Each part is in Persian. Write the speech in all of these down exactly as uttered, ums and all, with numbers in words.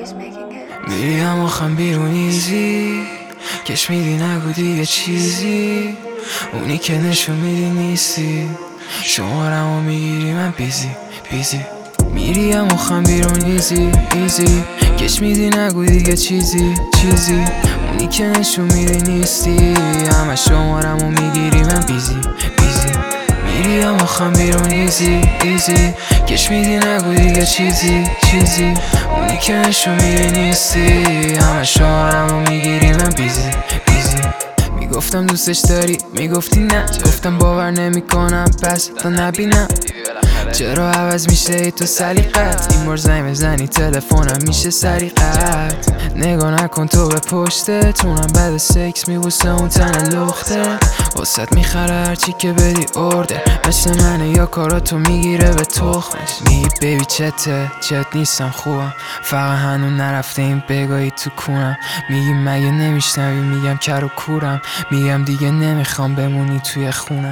میریم آخم بیرون ایزی، کش میدی نگو دیگه چیزی، اونی که نشون میدی نیستی، شمارمو میگیری من بیزی بیزی. میریم آخم بیرون ایزی ایزی، کش میدی نگو دیگه چیزی چیزی، اونی که نشون میدی نیستی، همه شمارمو میگیری من بیزی بیزی. میریم آخم بیرون ایزی ایزی، کش میدی نگو دیگه چیزی چیزی، اونی که نشون میدی نیستی، همه شمارمو میگیری من بیزی بیزی. میگفتم دوستش داری میگفتی نه، گفتم باور نمی کنم پس تا نبینم، چرا عوض میشه ای تو سلیقت، این بار زنگ بزنی تلفنم میشه سریقت. نگاه نکن تو به پشتتونم، بعد سکس میبوسه اون تن لخته، واسط میخره هرچی که بدی ارده، مثل منه یا کاراتو میگیره به تخمش. میگی بیبی چته چت نیستم خوبم، فقط هنون نرفته این بگاهی تو کونم، میگی مگه نمیشنوی میگم کر و کورم، میگم دیگه نمیخوام بمونی توی خونم.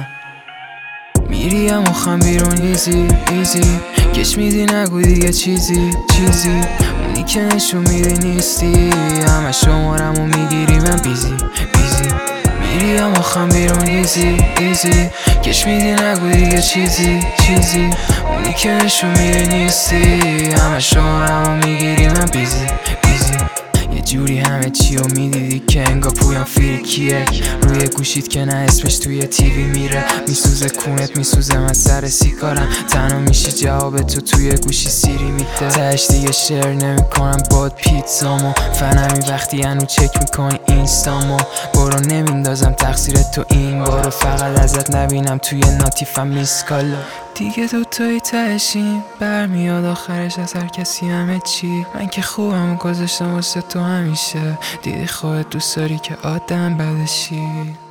میریم آخم بیرون ایزی ایزی، کش میدی نگو دیگه چیزی چیزی، اونی که نشون میدی نیستی، همه شمارمو میگیری من بیزی بیزی. میریم آخم بیرون ایزی ایزی، کش میدی نگو دیگه چیزی چیزی، اونی که نشون میدی نیستی، همه شمارمو میگیری من بیزی بیزی. یه جوری همه چیو میدیدی که انگا پویان فیریکیه، روی گوشید که نه اسمش توی تیوی میره، میسوزه کونت میسوزه من سر سیگارم، تنها میشی جواب تو توی گوشی سیری میده، تهش دیگه شیر نمیکنم باد پیتزامو، فنمی وقتی هنو چک میکنی اینستامو، برو نمیندازم تقصیر تو این بارو، فقط ازت نبینم توی ناتیفم میسکالا. دیگه دوتایی تهشیم برمیاد آخرش از هر کسی همه چی، من که خوبم و گذاشتم واسه تو همیشه، دیدی خودت دوست داری که آدم بدشی.